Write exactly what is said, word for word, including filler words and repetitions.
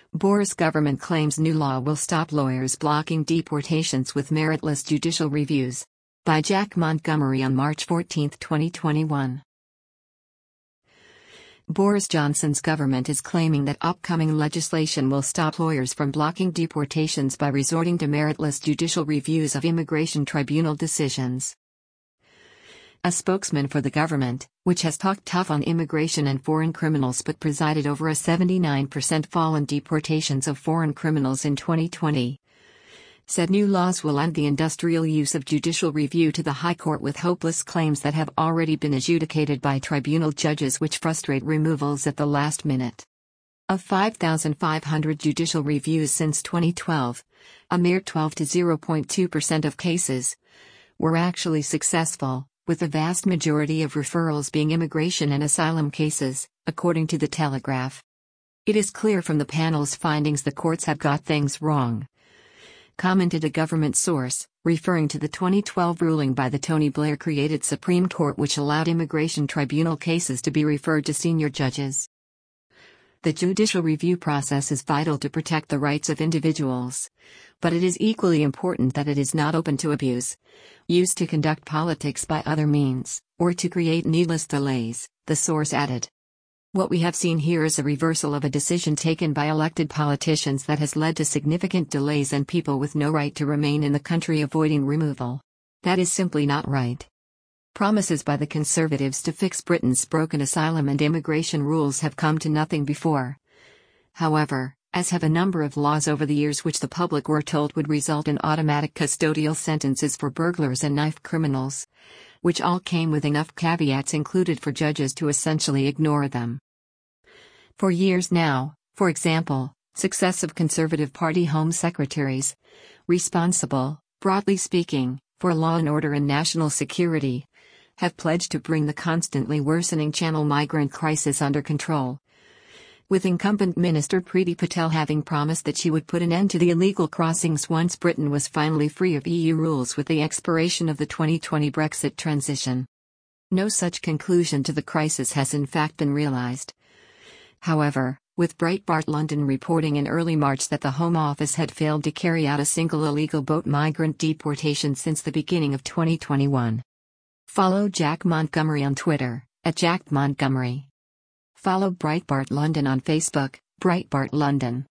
Boris government claims new law will stop lawyers blocking deportations with meritless judicial reviews. By Jack Montgomery on March fourteenth, twenty twenty-one. Boris Johnson's government is claiming that upcoming legislation will stop lawyers from blocking deportations by resorting to meritless judicial reviews of immigration tribunal decisions. A spokesman for the government, which has talked tough on immigration and foreign criminals but presided over a seventy-nine percent fall in deportations of foreign criminals in twenty twenty, said new laws will end the industrial use of judicial review to the High Court with hopeless claims that have already been adjudicated by tribunal judges which frustrate removals at the last minute. Of five thousand five hundred judicial reviews since twenty twelve, a mere twelve to zero point two percent of cases were actually successful, with the vast majority of referrals being immigration and asylum cases, according to The Telegraph. It is clear from the panel's findings the courts have got things wrong, commented a government source, referring to the twenty twelve ruling by the Tony Blair-created Supreme Court which allowed immigration tribunal cases to be referred to senior judges. The judicial review process is vital to protect the rights of individuals, but it is equally important that it is not open to abuse, used to conduct politics by other means, or to create needless delays, the source added. What we have seen here is a reversal of a decision taken by elected politicians that has led to significant delays and people with no right to remain in the country avoiding removal. That is simply not right. Promises by the Conservatives to fix Britain's broken asylum and immigration rules have come to nothing before. However, as have a number of laws over the years which the public were told would result in automatic custodial sentences for burglars and knife criminals, which all came with enough caveats included for judges to essentially ignore them. For years now, for example, successive Conservative Party Home Secretaries, responsible, broadly speaking, for law and order and national security, have pledged to bring the constantly worsening Channel migrant crisis under control, with incumbent Minister Priti Patel having promised that she would put an end to the illegal crossings once Britain was finally free of E U rules with the expiration of the twenty twenty Brexit transition. No such conclusion to the crisis has in fact been realised. However, with Breitbart London reporting in early March that the Home Office had failed to carry out a single illegal boat migrant deportation since the beginning of twenty twenty-one. Follow Jack Montgomery on Twitter, at Jack Montgomery. Follow Breitbart London on Facebook, Breitbart London.